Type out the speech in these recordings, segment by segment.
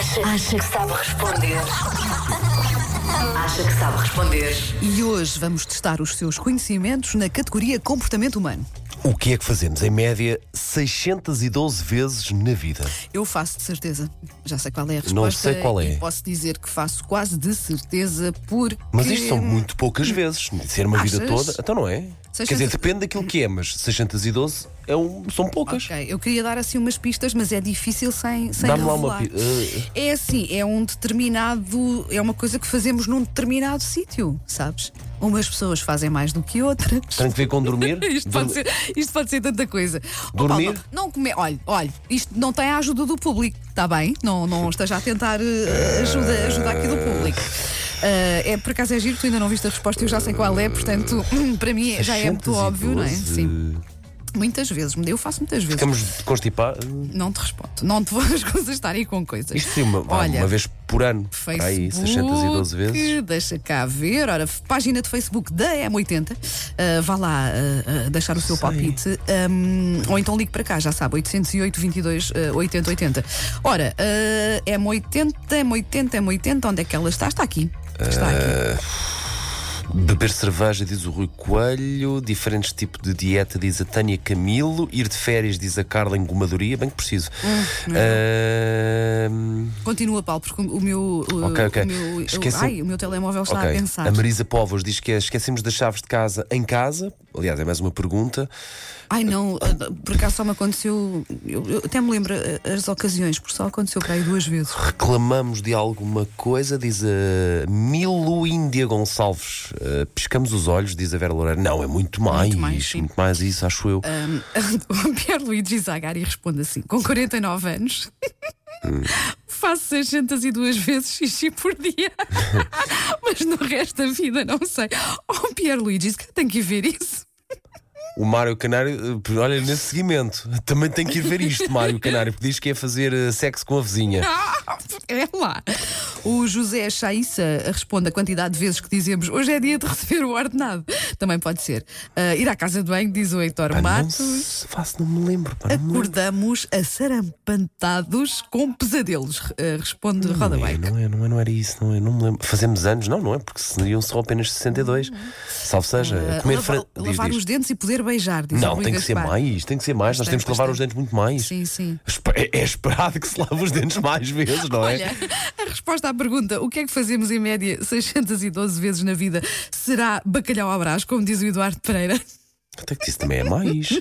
Acha que sabe responder? Acha que sabe responder? E hoje vamos testar os seus conhecimentos na categoria comportamento humano. O que é que fazemos, em média, 612 vezes na vida? Eu faço de certeza. Já sei qual é a resposta. Não sei qual é. E posso dizer que faço quase de certeza porque... Mas isto são muito poucas vezes. Ser uma vida Achas? toda, então não é? 600... Quer dizer, depende daquilo que é, mas 612 são poucas. Ok, eu queria dar assim umas pistas, mas é difícil sem Dá-me lá revelar. É assim, é um determinado... É uma coisa que fazemos num determinado sítio, sabes? Umas pessoas fazem mais do que outras. Tem que ver com dormir? Isto pode ser tanta coisa. Dormir? Oh, Paulo, não come... Olha, isto não tem a ajuda do público, está bem? Não esteja a tentar ajuda aqui do público. É, por acaso é giro, tu ainda não viste a resposta, eu já sei qual é, portanto, para mim já é muito óbvio, não é? Sim. Muitas vezes, eu faço muitas vezes. Ficamos constipados. Não te respondo, não te vou estar aí com coisas. Isto sim, uma vez por ano. Facebook, aí, 612 vezes. Deixa cá ver. Ora, página de Facebook da M80. Vá lá deixar o seu palpite. Ou então ligue para cá, já sabe, 808 22 80 80. Ora, M80, onde é que ela está? Está aqui. Está aqui. Beber cerveja, diz o Rui Coelho. Diferentes tipos de dieta, diz a Tânia Camilo. Ir de férias, diz a Carla Engomadoria. Bem que preciso. Continua, Paulo, porque o meu, Ok. o meu telemóvel está a pensar. A Marisa Povos diz que esquecemos das chaves de casa em casa. Aliás, é mais uma pergunta. Ai não, por acaso só me aconteceu. Eu até me lembro as ocasiões, porque só aconteceu para aí 2 vezes. Reclamamos de alguma coisa, diz a Milo Índia Gonçalves. Piscamos os olhos, diz a Vera Loureiro. Não, é muito mais. Muito mais isso, acho eu. O Pierluigi Zagari responde assim: com 49 anos. Faço 602 vezes xixi por dia. Mas no resto da vida não sei. Oh, Pierluigi, tem que ir ver isso. O Mário Canário, olha, nesse seguimento, também tem que ir ver isto, Mário Canário, porque diz que é fazer sexo com a vizinha. É lá. O José Chaissa responde a quantidade de vezes que dizemos hoje é dia de receber o ordenado. Também pode ser. Ir à casa de banho, diz o Heitor Matos. Não me lembro. Acordamos assarampantados com pesadelos. Responde Roda Bike. Não era isso, não me lembro. Fazemos anos, não é? Porque seriam só apenas 62. Salve seja, comer lavar os dentes e poder beijar. Diz não, tem que ser mais. Nós temos que lavar os dentes muito mais. Sim. É esperado que se lave os dentes mais vezes, não é? Olha, a resposta à pergunta: o que é que fazemos em média 612 vezes na vida? Será bacalhau à Brás, como diz o Eduardo Pereira? Até que isso também é mais.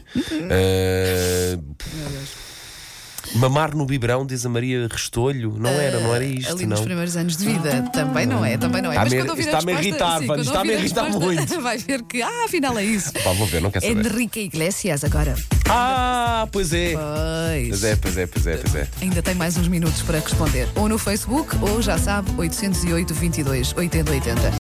Mamar no biberão, diz a Maria Restolho. Não era isto. Ali nos primeiros anos de vida. Também não é. Mas está-me a irritar, está-me a irritar muito. Vai ver que, afinal é isso. Vou ver, não quer saber. Henrique Iglesias agora. Pois é. Pois é. Ainda tem mais uns minutos para responder. Ou no Facebook, ou já sabe, 808 22 80 80.